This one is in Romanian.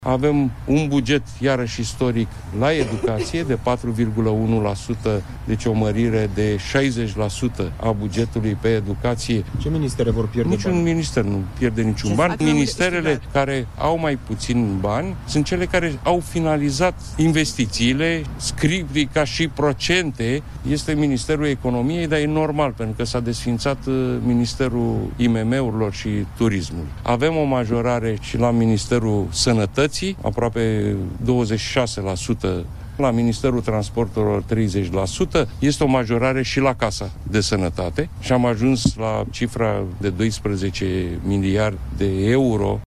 Avem un buget, iarăși istoric, la educație de 4,1%, deci o mărire de 60% a bugetului pe educație. Ce ministere vor pierde Niciun bani? minister nu pierde niciun ban. Ministerele care au mai puțin bani sunt cele care au finalizat investițiile, scriptii ca și procente, este Ministerul Economiei, dar e normal, pentru că s-a desființat Ministerul IMM-urilor și Turismului. Avem o majorare și la Ministerul Sănătății, aproape 26%, la Ministerul Transporturilor 30%, este o majorare și la Casa de Sănătate și am ajuns la cifra de 12 miliarde de euro